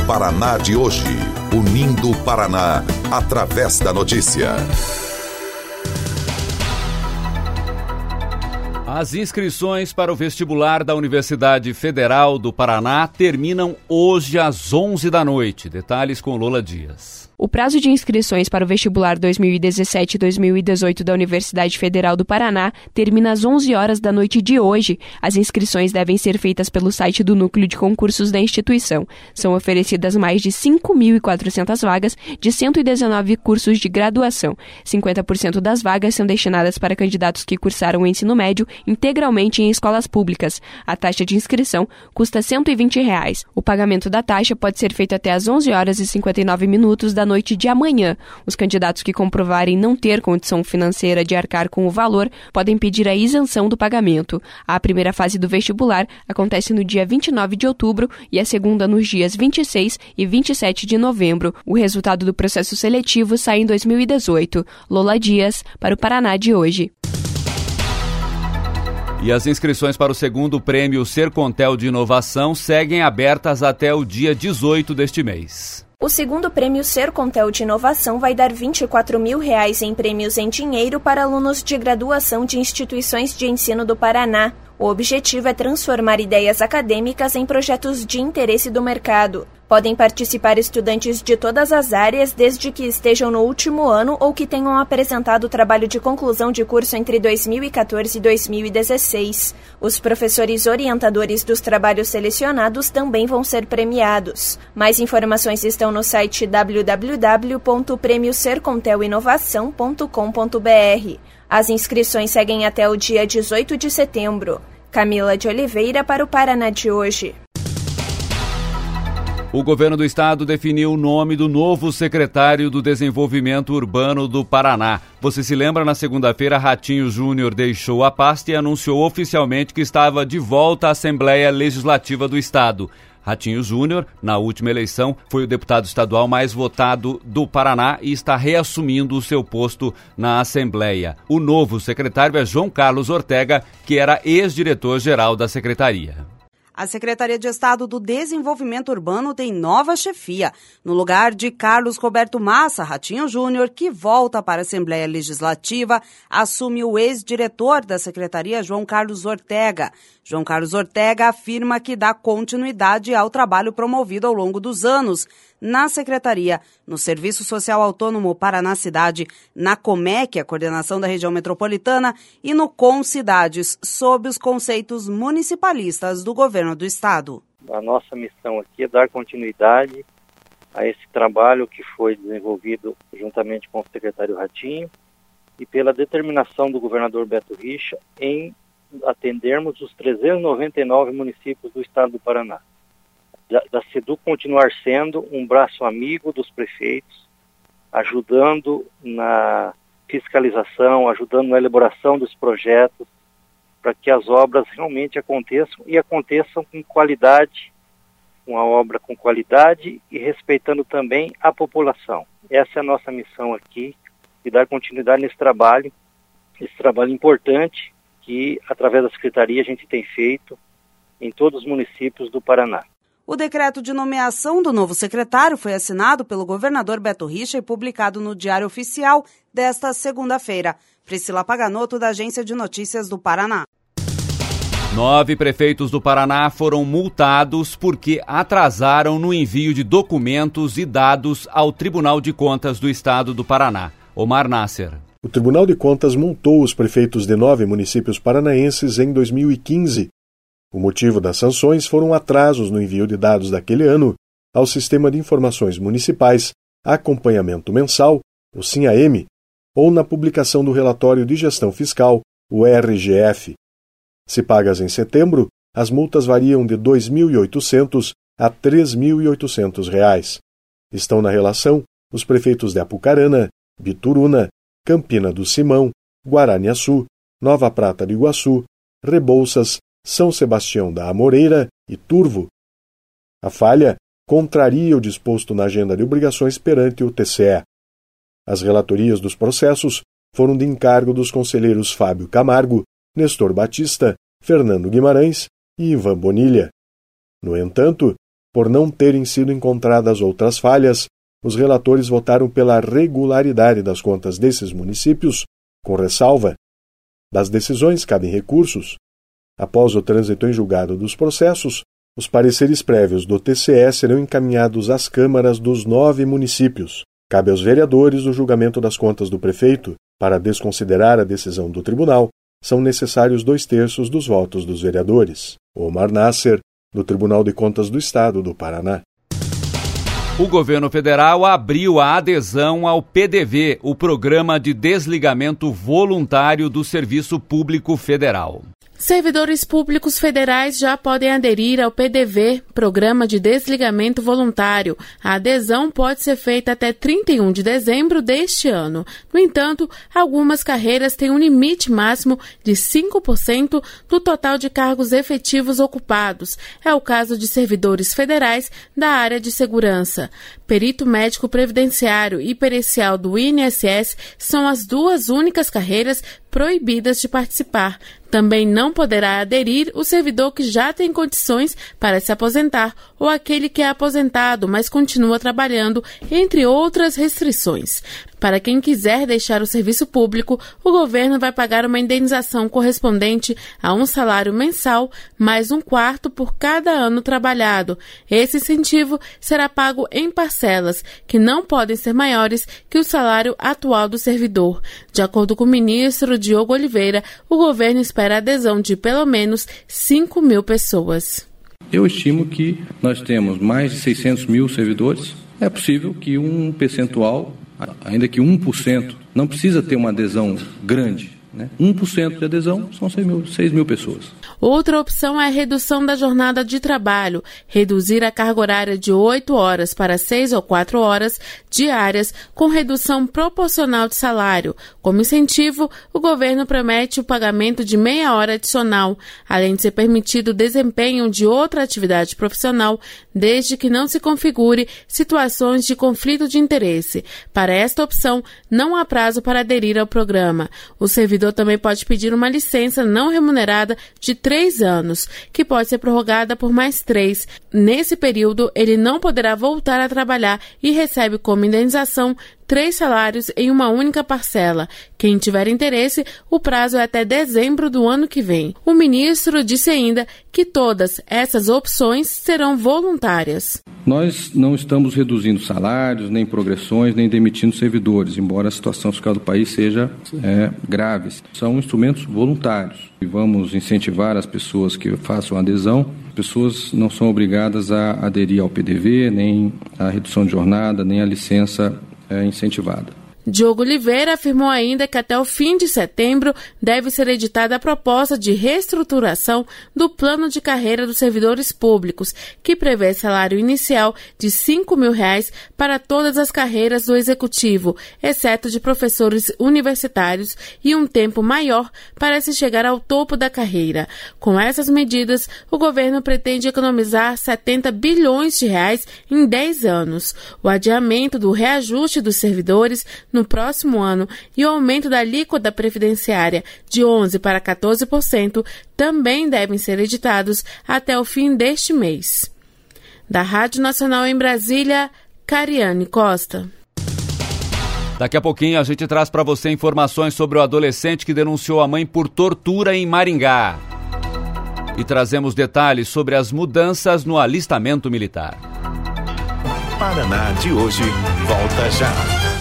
Paraná de hoje. Unindo o Paraná, através da notícia. As inscrições para o vestibular da Universidade Federal do Paraná terminam hoje às 11 da noite. Detalhes com Lola Dias. O prazo de inscrições para o vestibular 2017-2018 da Universidade Federal do Paraná termina às 11 horas da noite de hoje. As inscrições devem ser feitas pelo site do Núcleo de Concursos da instituição. São oferecidas mais de 5.400 vagas de 119 cursos de graduação. 50% das vagas são destinadas para candidatos que cursaram o ensino médio integralmente em escolas públicas. A taxa de inscrição custa R$ 120. O pagamento da taxa pode ser feito até às 11 horas e 59 minutos da noite de amanhã. Os candidatos que comprovarem não ter condição financeira de arcar com o valor podem pedir a isenção do pagamento. A primeira fase do vestibular acontece no dia 29 de outubro e a segunda nos dias 26 e 27 de novembro. O resultado do processo seletivo sai em 2018. Lola Dias, para o Paraná de hoje. E as inscrições para o segundo prêmio Sercontel de Inovação seguem abertas até o dia 18 deste mês. O segundo prêmio Sercontel de Inovação vai dar R$ 24 mil em prêmios em dinheiro para alunos de graduação de instituições de ensino do Paraná. O objetivo é transformar ideias acadêmicas em projetos de interesse do mercado. Podem participar estudantes de todas as áreas, desde que estejam no último ano ou que tenham apresentado o trabalho de conclusão de curso entre 2014 e 2016. Os professores orientadores dos trabalhos selecionados também vão ser premiados. Mais informações estão no site www.premiosercontelinovação.com.br. As inscrições seguem até o dia 18 de setembro. Camila de Oliveira, para o Paraná de hoje. O governo do estado definiu o nome do novo secretário do Desenvolvimento Urbano do Paraná. Você se lembra, na segunda-feira, Ratinho Júnior deixou a pasta e anunciou oficialmente que estava de volta à Assembleia Legislativa do estado. Ratinho Júnior, na última eleição, foi o deputado estadual mais votado do Paraná e está reassumindo o seu posto na Assembleia. O novo secretário é João Carlos Ortega, que era ex-diretor-geral da secretaria. A Secretaria de Estado do Desenvolvimento Urbano tem nova chefia. No lugar de Carlos Roberto Massa, Ratinho Júnior, que volta para a Assembleia Legislativa, assume o ex-diretor da Secretaria, João Carlos Ortega. João Carlos Ortega afirma que dá continuidade ao trabalho promovido ao longo dos anos na Secretaria, no Serviço Social Autônomo Paraná Cidade, na Comec, a coordenação da região metropolitana, e no Concidades, sob os conceitos municipalistas do governo do estado. A nossa missão aqui é dar continuidade a esse trabalho que foi desenvolvido juntamente com o secretário Ratinho e pela determinação do governador Beto Richa em atendermos os 399 municípios do estado do Paraná. Da SEDU continuar sendo um braço amigo dos prefeitos, ajudando na fiscalização, ajudando na elaboração dos projetos, para que as obras realmente aconteçam e aconteçam com qualidade, uma obra com qualidade e respeitando também a população. Essa é a nossa missão aqui, de dar continuidade nesse trabalho importante que, através da Secretaria, a gente tem feito em todos os municípios do Paraná. O decreto de nomeação do novo secretário foi assinado pelo governador Beto Richa e publicado no Diário Oficial desta segunda-feira. Priscila Paganotto, da Agência de Notícias do Paraná. 9 prefeitos do Paraná foram multados porque atrasaram no envio de documentos e dados ao Tribunal de Contas do Estado do Paraná. Omar Nasser. O Tribunal de Contas multou os prefeitos de 9 municípios paranaenses em 2015. O motivo das sanções foram atrasos no envio de dados daquele ano ao Sistema de Informações Municipais, Acompanhamento Mensal, o SINAM, ou na publicação do Relatório de Gestão Fiscal, o RGF. Se pagas em setembro, as multas variam de R$ 2.800 a R$ 3.800. Estão na relação os prefeitos de Apucarana, Bituruna, Campina do Simão, Guaraniaçu, Nova Prata de Iguaçu, Rebouças, São Sebastião da Amoreira e Turvo. A falha contraria o disposto na agenda de obrigações perante o TCE. As relatorias dos processos foram de encargo dos conselheiros Fábio Camargo, Nestor Batista, Fernando Guimarães e Ivan Bonilha. No entanto, por não terem sido encontradas outras falhas, os relatores votaram pela regularidade das contas desses municípios, com ressalva. Das decisões cabem recursos. Após o trânsito em julgado dos processos, os pareceres prévios do TCE serão encaminhados às câmaras dos 9 municípios. Cabe aos vereadores o julgamento das contas do prefeito. Para desconsiderar a decisão do tribunal, são necessários 2/3 dos votos dos vereadores. Omar Nasser, do Tribunal de Contas do Estado do Paraná. O governo federal abriu a adesão ao PDV, o Programa de Desligamento Voluntário do Serviço Público Federal. Servidores públicos federais já podem aderir ao PDV, Programa de Desligamento Voluntário. A adesão pode ser feita até 31 de dezembro deste ano. No entanto, algumas carreiras têm um limite máximo de 5% do total de cargos efetivos ocupados. É o caso de servidores federais da área de segurança. Perito médico previdenciário e pericial do INSS são as duas únicas carreiras proibidas de participar. Também não poderá aderir o servidor que já tem condições para se aposentar ou aquele que é aposentado, mas continua trabalhando, entre outras restrições. Para quem quiser deixar o serviço público, o governo vai pagar uma indenização correspondente a um salário mensal, mais 1/4 por cada ano trabalhado. Esse incentivo será pago em parcelas, que não podem ser maiores que o salário atual do servidor. De acordo com o ministro Diogo Oliveira, o governo espera a adesão de pelo menos 5 mil pessoas. Eu estimo que nós temos mais de 600 mil servidores. É possível que um percentual, ainda que 1%, não precisa ter uma adesão grande, né? 1% de adesão são 6 mil pessoas. Outra opção é a redução da jornada de trabalho, reduzir a carga horária de 8 horas para 6 ou 4 horas diárias, com redução proporcional de salário. Como incentivo, o governo promete o pagamento de meia hora adicional, além de ser permitido o desempenho de outra atividade profissional, desde que não se configure situações de conflito de interesse. Para esta opção, não há prazo para aderir ao programa. O servidor também pode pedir uma licença não remunerada de 3 anos, que pode ser prorrogada por mais 3. Nesse período, ele não poderá voltar a trabalhar e recebe como indenização 3 salários em uma única parcela. Quem tiver interesse, o prazo é até dezembro do ano que vem. O ministro disse ainda que todas essas opções serão voluntárias. Nós não estamos reduzindo salários, nem progressões, nem demitindo servidores, embora a situação fiscal do país seja grave. São instrumentos voluntários e vamos incentivar as pessoas que façam adesão. As pessoas não são obrigadas a aderir ao PDV, nem à redução de jornada, nem à licença incentivada. Diogo Oliveira afirmou ainda que até o fim de setembro deve ser editada a proposta de reestruturação do plano de carreira dos servidores públicos, que prevê salário inicial de R$ 5.000 para todas as carreiras do Executivo, exceto de professores universitários, e um tempo maior para se chegar ao topo da carreira. Com essas medidas, o governo pretende economizar R$ 70 bilhões em 10 anos. O adiamento do reajuste dos servidores no próximo ano e o aumento da alíquota previdenciária de 11% para 14% também devem ser editados até o fim deste mês. Da Rádio Nacional em Brasília, Cariane Costa. Daqui a pouquinho a gente traz para você informações sobre o adolescente que denunciou a mãe por tortura em Maringá. E trazemos detalhes sobre as mudanças no alistamento militar. Paraná de hoje volta já.